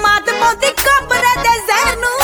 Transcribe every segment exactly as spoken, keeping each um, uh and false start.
ਮਾਤ ਪੌਦੀ ਕੋਬਰੇ ਦੇ ਜ਼ਹਿਰ ਨੂੰ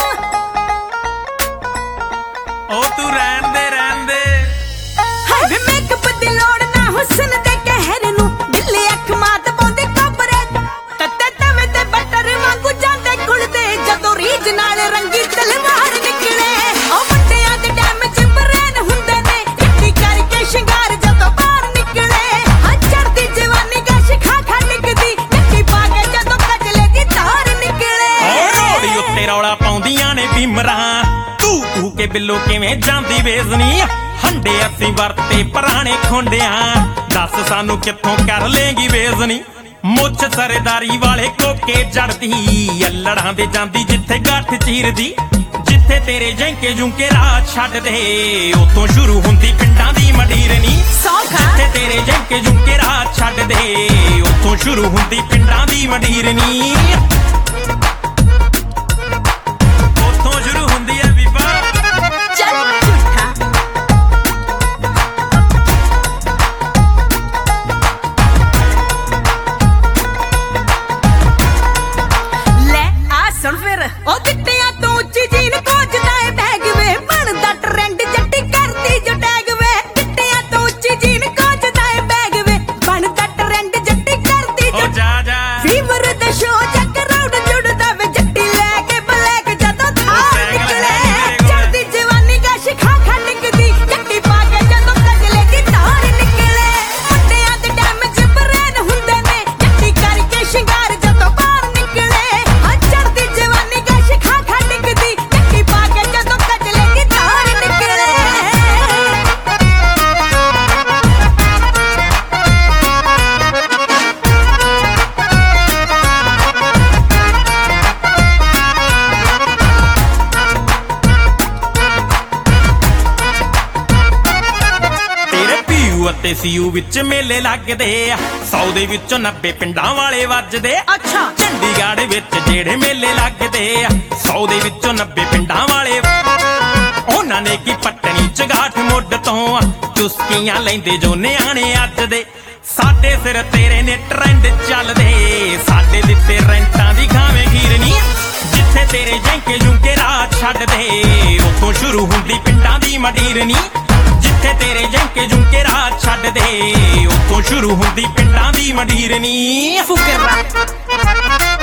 ਉਹ ਤੂੰ ਰਹਿਣ ਦੇ ਰਹਿਣ ਦੇ ਹਾਏ ਵੇ ਮੇਕਅਪ ਦੀ ਲੋੜ ਨਾ ਹੁਸਨ ਦੇ ਕਹਿਰ ਨੂੰ ਦਿੱਲੀ ਅੱਖ ਮਾਤ ਪੌਦੀ ਕੋਬਰੇ ਤੱਤੇ ਤਵੇ ਤੇ ਬਟਰ ਵਾਂਗੂ ਜਾਂਦੇ ਕੁਲਦੇ ਜਦੋਂ ਰੀਝ ਨਾਲ ਰੰਗੀ ਤਲਵਾਰ ਨਿਕਲੇ ਉਹ ਵੱਡਿਆਂ ਦੇ ਟਾਈਮ ਚ ਬਰੇਨ ਹੁੰਦੇ ਨੇ ਇੱਕੀ ਕਰਕੇ ਸ਼ਿੰਗਾਰ ਜਦੋਂ ਬਾਹਰ ਨਿਕਲੇ ਹਾਂ ਚੜਦੀ ਜਵਾਨੀ ਗਸ਼ ਖਾ ਖਾ ਨਿਕਦੀ ਨੱਕੀ ਪਾ ਕੇ ਜਦੋਂ ਕਜਲੇ ਦੀ ਧਾਰ ਨਿਕਲੇ ਉਹ ਰੋੜੀ ਉੱਤੇ ਰੌਲਾ ਪਾਉਂਦੀਆਂ ਨੇ ਬਿਮਰਾਂ ਤੂੰ ਤੂੰ ਕੇ ਬਿੱਲੋ ਕਿਵੇਂ ਜਾਂਦੀ ਵੇਜ਼ਨੀ ਹੰਡੇ ਅਸੀਂ ਵਰਤੇ ਪੁਰਾਣੇ ਖੁੰਡਿਆਂ ਦੱਸ ਸਾਨੂੰ ਕਿੱਥੋਂ ਕਰ ਲੇਗੀ ਵੇਜ਼ਨੀ ਮੁੱਛ ਸਰਦਾਰੀ ਵਾਲੇ ਕੋਕੇ ਜੜਦੀ ਅੱਲੜਾਂ ਦੇ ਜਾਂਦੀ ਜਿੱਥੇ ਗੱਠ ਚੀਰਦੀ ਜਿੱਥੇ ਤੇਰੇ ਜੈਂਕੇ ਜੁੰਕੇ ਰਾਹ ਛੱਡਦੇ ਉਤੋਂ ਸ਼ੁਰੂ ਹੁੰਦੀ ਪਿੰਡਾਂ ਦੀ ਮੰਡੀਰਨੀ ਜਿੱਥੇ ਤੇਰੇ ਜੈਂਕੇ ਜੁੰਕੇ ਰਾਹ ਛੱਡਦੇ ਉਤੋਂ ਸ਼ੁਰੂ ਹੁੰਦੀ ਪਿੰਡਾਂ ਦੀ ਮੰਡੀਰਨੀ ਉਤੋਂ ਸ਼ੁਰੂ ਹੁੰਦੀ ਐ ਬੀਬਾ ਉਹ ਦਿੱਤਿਆਂ ਤੋਂ ਉੱਚੀ ਜੀਨ ਕੋਚਦਾ ਏ ਬੈਗ ਵੇ ਬਣਦਾ ਟਰੈਂਡ ਜੱਟੀ ਕਰਦੀ ਜੋ ਟੈਗ ਵੇ ਦਿੱਤਿਆਂ ਤੋਂ ਉੱਚੀ ਜੀਨ ਕੋਚਦਾ ਏ ਬੈਗ ਵੇ ਬਣਦਾ ਟਰੈਂਡ ਜੱਟੀ ਕਰਦੀ ਜੋ ਜਾ ਜਾ ਫੀਵਰ ਦਾ ਸ਼ੋ ਜੱਟ ਰਾਊਂਡ ਜੁੜਦਾ ਵੇ ਜੱਟੀ ਲੈ ਕੇ ਬਲੈਕ ਜਦੋਂ ਥਾਰ ਨਿਕਲੇ ਚੜਦੀ ਜਵਾਨੀ ਗਸ਼ ਖਾ ਖਾ ਨਿਕਦੀ ਜੱਟੀ ਪਾ ਕੇ ਜਦੋਂ ਕਜਲੇ ਦੀ ਧਾਰ ਨਿਕਲੇ ਵੱਡਿਆਂ ਦੇ ਟਾਈਮ ਚ ਬਰੇਨ ਹੁੰਦੇ ਨੇ ਜੱਟੀ ਕਰਕੇ ਸ਼ਿੰਗਾਰ ਜਦੋਂ ਬਾਹਰ ਨਿਕਲੇ ਹਾਂ ਚੜਦੀ ਜਵਾਨੀ ਗਸ਼ ਖਾ ਖਾ ਨਿਕਦੀ ਜੱਟੀ ਪਾ ਕੇ ਜਦੋਂ ਕਜਲੇ ਦੀ ਧਾਰ ਨਿਕਲੇ ਤੇਰੇ ਪੀਯੂ ਅਤੇ ਸੀਯੂ ਵਿੱਚ ਮੇਲੇ ਲੱਗਦੇ ਆ ਸੌ ਦੇ ਵਿੱਚੋਂ ਨੱਬੇ ਪਿੰਡਾਂ ਵਾਲੇ ਵੱਜਦੇ ਅੱਛਾ ਚੰਡੀਗੜ੍ਹ ਵਿੱਚ ਜਿਹੜੇ ਮੇਲੇ ਲੱਗਦੇ ਆ ਸੌ ਦੇ ਵਿੱਚੋਂ ਨੱਬੇ ਪਿੰਡਾਂ ਵਾਲੇ ਉਹਨਾਂ ਨੇ ਕੀ ਪੱਟਣੀ ਚਗਾਠ ਮੁੱਢ ਤੋਂ ਚੁਸਕੀਆਂ ਲੈਂਦੇ ਜੋ ਨਿਆਣੇ ਅੱਜ ਦੇ ਸਾਡੇ ਸਿਰ ਤੇਰੇ ਨੇ ਟ੍ਰੈਂਡ ਚੱਲਦੇ ਸਾਡੇ ਦਿੱਤੇ ਰੈਂਟਾਂ ਦੀ ਖਾਵੇਂ ਖੀਰਨੀ ਜਿੱਥੇ ਤੇਰੇ ਜੈਂਕੇ ਜੁੰਕੇ ਰਾਹ ਛੱਡਦੇ ਉਤੋਂ ਸ਼ੁਰੂ ਹੁੰਦੀ ਪਿੰਡਾਂ ਦੀ ਮੰਡੀਰਨੀ ਜਿੱਥੇ ਤੇਰੇ ਜੈਂਕੇ ਜੁੰਕੇ ਰਾਹ ਛੱਡਦੇ ਉਤੋਂ ਸ਼ੁਰੂ ਹੁੰਦੀ ਪਿੰਡਾਂ ਦੀ ਮੰਡੀਰਨੀ ਫੁਕਰਾ